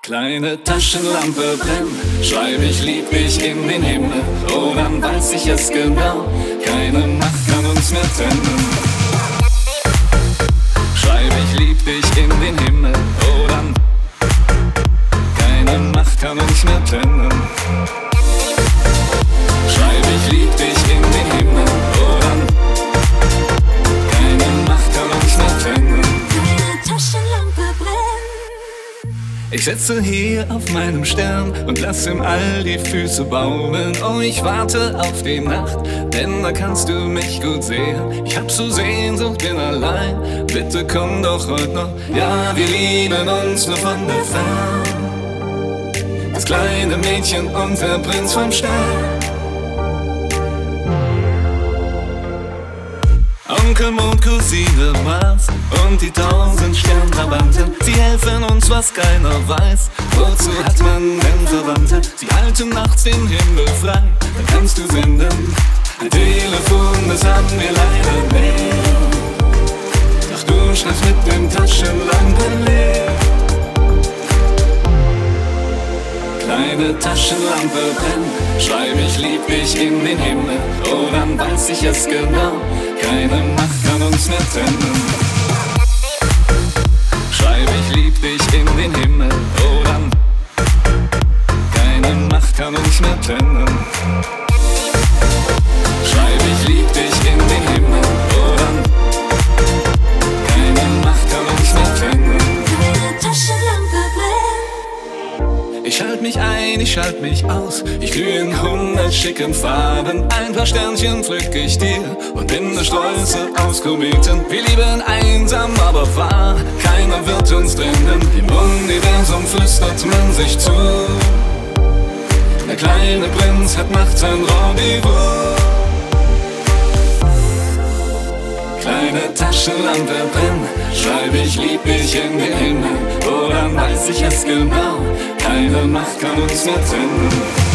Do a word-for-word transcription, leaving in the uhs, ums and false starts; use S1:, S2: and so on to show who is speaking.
S1: Kleine Taschenlampe brennt, schreib ich lieb dich in den Himmel. Oh, dann weiß ich es genau, keine Macht kann uns mehr trennen. Schreib ich lieb dich in den Himmel. Oh, dann keine Macht kann uns mehr trennen. Schreib ich lieb dich in den Himmel. Oh, dann keine Macht kann uns mehr trennen.
S2: Meine Taschenlampe brennt.
S1: Ich sitze hier auf meinem Stern und lass im All die Füße baumeln. Oh, ich warte auf die Nacht, denn da kannst du mich gut sehen. Ich hab so Sehnsucht, bin allein, bitte komm doch heute noch. Ja, wir lieben uns nur von der Ferne, das kleine Mädchen und der Prinz vom Stern. Onkel Mond, Cousine Mars und die tausend Sternverwandten, sie helfen uns, was keiner weiß. Wozu hat man denn Verwandte? Sie halten nachts den Himmel frei, dann kannst du senden. Ein Telefon, das haben wir leider nicht, doch du schreibst mit dem Taschenlampe leer. Kleine Taschenlampe brennt, schreib ich lieb dich in den Himmel. Oh, dann weiß ich es genau, keine Macht kann uns mehr trennen. Schreib ich lieb dich in den Himmel. Oh, dann keine Macht kann uns mehr trennen. Schreib ich lieb dich in den Himmel. Oh, dann keine Macht kann uns mehr trennen.
S2: Meine Taschenlampe brennt.
S1: Ich schalt mich ein, ich schalt mich aus, ich glühe in hundert schicken Farben. Ein paar Sternchen pflück ich dir und bin der Stolze aus Kometen. Wir lieben einsam, aber wahr, keiner wird uns trennen. Im Universum flüstert man sich zu, der kleine Prinz hat Macht, sein Rendezvous. Kleine Taschenlampe brennt, schreib ich lieb dich in den Himmel. Oh, dann weiß ich es genau, keine Macht kann uns mehr trennen.